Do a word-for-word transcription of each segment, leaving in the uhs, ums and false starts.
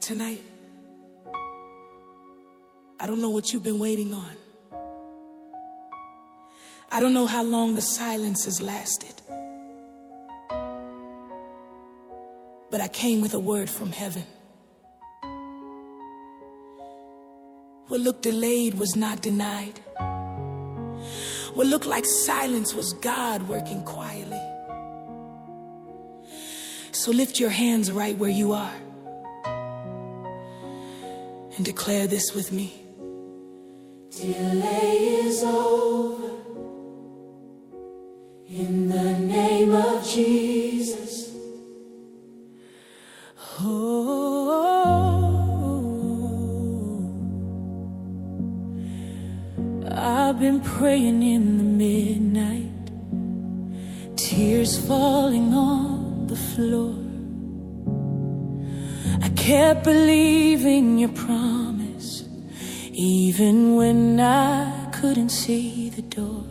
Tonight, I don't know what you've been waiting on. I don't know how long the silence has lasted. But I came with a word from heaven. What looked delayed was not denied. What looked like silence was God working quietly. So lift your hands right where you are and declare this with me. Delay is over in the name of Jesus. Oh, I've been praying in the midnight, tears falling on the floor. I kept believing your promise, even when I couldn't see the door.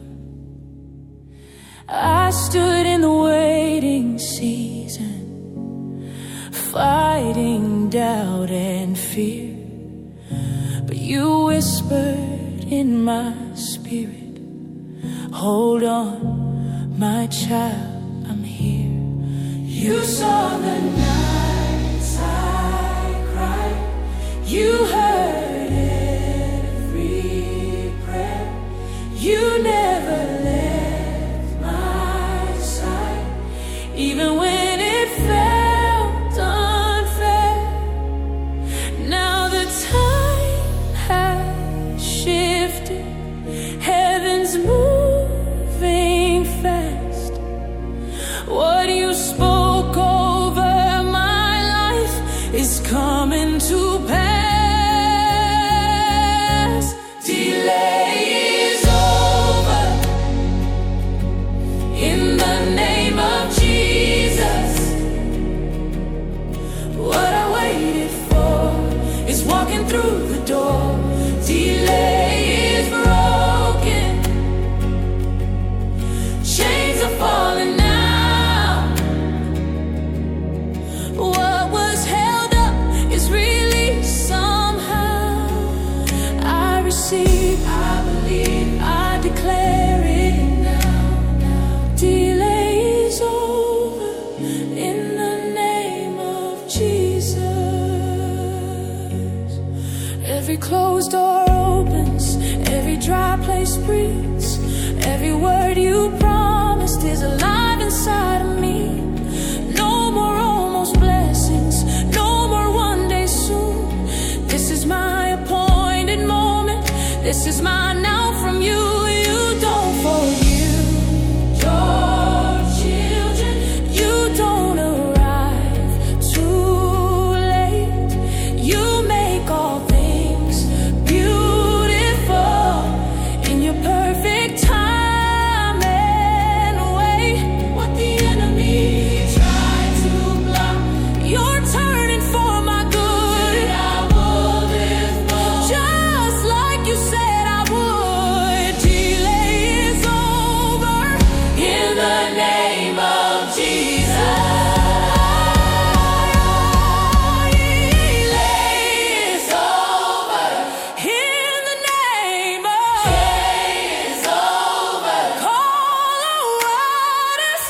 I stood in the waiting season, fighting doubt and fear. But you whispered in my spirit, hold on, my child, I'm here. You saw the nights I cried, you heard every prayer. You never left my side, even when it felt unfair. Now the time has shifted, heaven's moving fast. What you spoke over my life is coming to pass. Delay is over in the name of Jesus. What I waited for is walking through the door. Delay is broken, chains are falling now. What was held up is released somehow. I receive, I believe, I declare it now. Delay is over in the name of Jesus. Every closed door opens, every dry place breathes. Every word you promised is alive inside of me. No more almost blessings, no more one day soon. This is my appointed moment, this is my now from you. You don't forgive your children, you don't arrive too late. You make all things beautiful in your perfect time and way. What the enemy tried to block, you're turning for my good. I will live more, just like you said I would. Delay is over in the name of Jesus. Delay is over in the name of Jesus. Call out a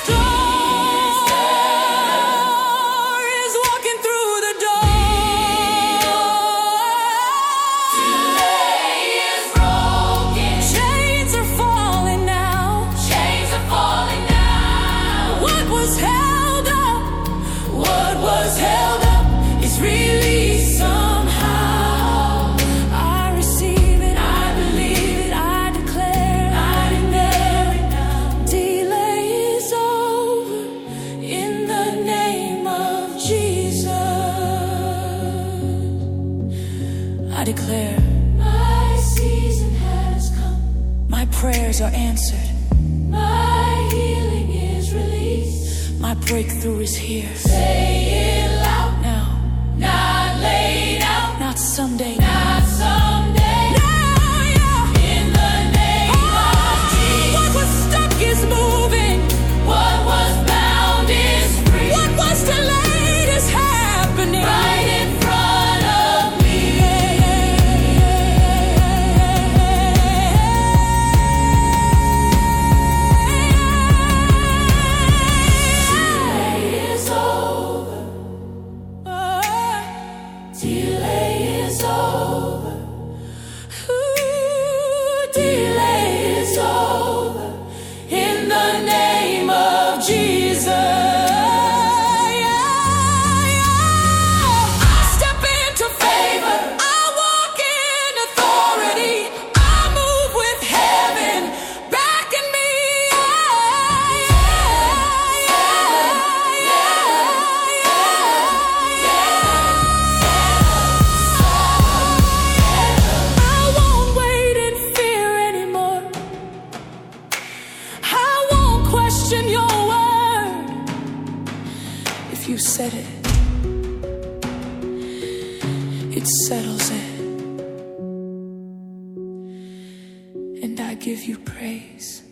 star is walking through the door. Delay is broken, chains are falling now. Chains are falling now. What was held up, what was held up is released somehow. I receive it, I believe it, I declare, I declare it now. Delay is over in the name of Jesus. I declare, my season has come, my prayers are answered, my healing is released, my breakthrough is here. Say it loud now, not laid out, not someday, not someday. Now, yeah. In the name of Jesus. What was stuck is moving, what was bound is free. What was delayed is happening right in front said it, it settles it. And I give you praise.